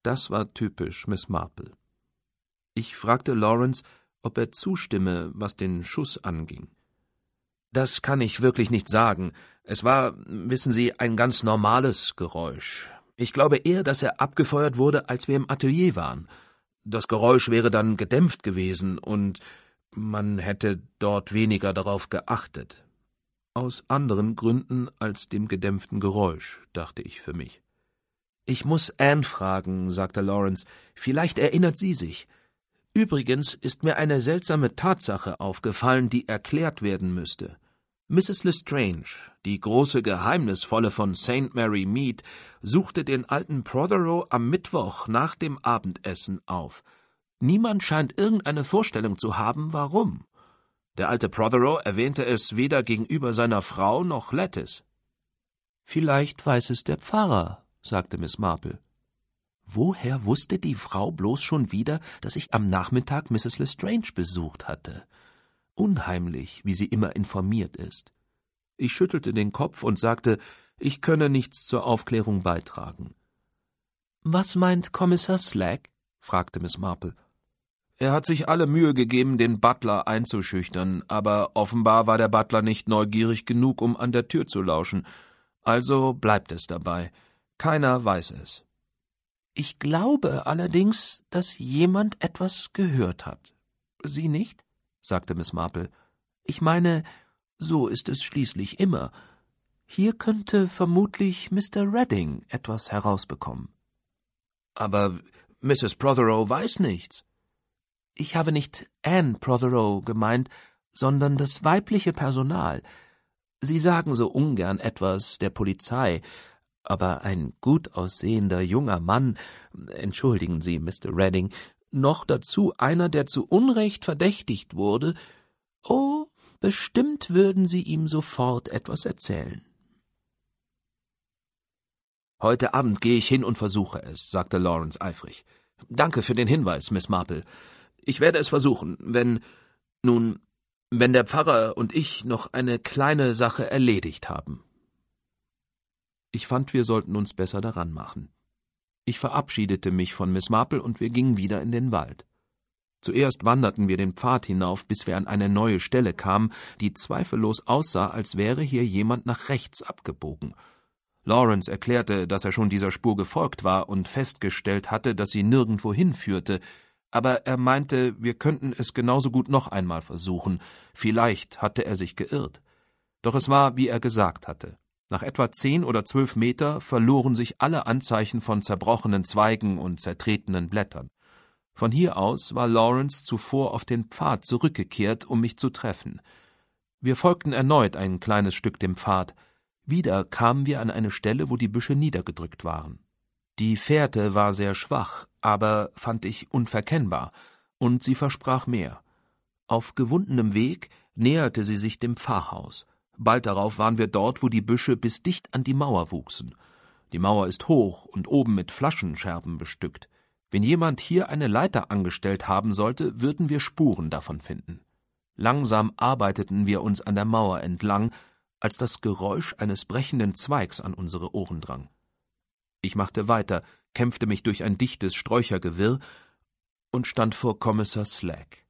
Das war typisch Miss Marple. Ich fragte Lawrence, ob er zustimme, was den Schuss anging. »Das kann ich wirklich nicht sagen. Es war, wissen Sie, ein ganz normales Geräusch. Ich glaube eher, dass er abgefeuert wurde, als wir im Atelier waren. Das Geräusch wäre dann gedämpft gewesen und man hätte dort weniger darauf geachtet. Aus anderen Gründen als dem gedämpften Geräusch, dachte ich für mich. »Ich muss Anne fragen«, sagte Lawrence. »Vielleicht erinnert sie sich. Übrigens ist mir eine seltsame Tatsache aufgefallen, die erklärt werden müsste. Mrs. Lestrange, die große Geheimnisvolle von St. Mary Mead, suchte den alten Prothero am Mittwoch nach dem Abendessen auf. Niemand scheint irgendeine Vorstellung zu haben, warum. Der alte Prothero erwähnte es weder gegenüber seiner Frau noch Lettice.« »Vielleicht weiß es der Pfarrer«, sagte Miss Marple. Woher wusste die Frau bloß schon wieder, dass ich am Nachmittag Mrs. Lestrange besucht hatte? Unheimlich, wie sie immer informiert ist. Ich schüttelte den Kopf und sagte, ich könne nichts zur Aufklärung beitragen. »Was meint Kommissar Slack?« fragte Miss Marple. »Er hat sich alle Mühe gegeben, den Butler einzuschüchtern, aber offenbar war der Butler nicht neugierig genug, um an der Tür zu lauschen. Also bleibt es dabei. Keiner weiß es.« »Ich glaube allerdings, dass jemand etwas gehört hat. Sie nicht?« sagte Miss Marple. »Ich meine, so ist es schließlich immer. Hier könnte vermutlich Mr. Redding etwas herausbekommen.« »Aber Mrs. Prothero weiß nichts.« »Ich habe nicht Anne Prothero gemeint, sondern das weibliche Personal. Sie sagen so ungern etwas der Polizei, aber ein gut aussehender junger Mann, entschuldigen Sie, Mr. Redding, noch dazu einer, der zu Unrecht verdächtigt wurde, oh, bestimmt würden Sie ihm sofort etwas erzählen.« »Heute Abend gehe ich hin und versuche es«, sagte Lawrence eifrig. »Danke für den Hinweis, Miss Marple. Ich werde es versuchen, wenn der Pfarrer und ich noch eine kleine Sache erledigt haben.« Ich fand, wir sollten uns besser daran machen. Ich verabschiedete mich von Miss Marple und wir gingen wieder in den Wald. Zuerst wanderten wir den Pfad hinauf, bis wir an eine neue Stelle kamen, die zweifellos aussah, als wäre hier jemand nach rechts abgebogen. Lawrence erklärte, dass er schon dieser Spur gefolgt war und festgestellt hatte, dass sie nirgendwo hinführte, aber er meinte, wir könnten es genauso gut noch einmal versuchen. Vielleicht hatte er sich geirrt. Doch es war, wie er gesagt hatte. Nach etwa 10 oder 12 Meter verloren sich alle Anzeichen von zerbrochenen Zweigen und zertretenen Blättern. Von hier aus war Lawrence zuvor auf den Pfad zurückgekehrt, um mich zu treffen. Wir folgten erneut ein kleines Stück dem Pfad. Wieder kamen wir an eine Stelle, wo die Büsche niedergedrückt waren. Die Fährte war sehr schwach, aber, fand ich, unverkennbar, und sie versprach mehr. Auf gewundenem Weg näherte sie sich dem Pfarrhaus. Bald darauf waren wir dort, wo die Büsche bis dicht an die Mauer wuchsen. Die Mauer ist hoch und oben mit Flaschenscherben bestückt. Wenn jemand hier eine Leiter angestellt haben sollte, würden wir Spuren davon finden. Langsam arbeiteten wir uns an der Mauer entlang, als das Geräusch eines brechenden Zweigs an unsere Ohren drang. Ich machte weiter, kämpfte mich durch ein dichtes Sträuchergewirr und stand vor Kommissar Slack.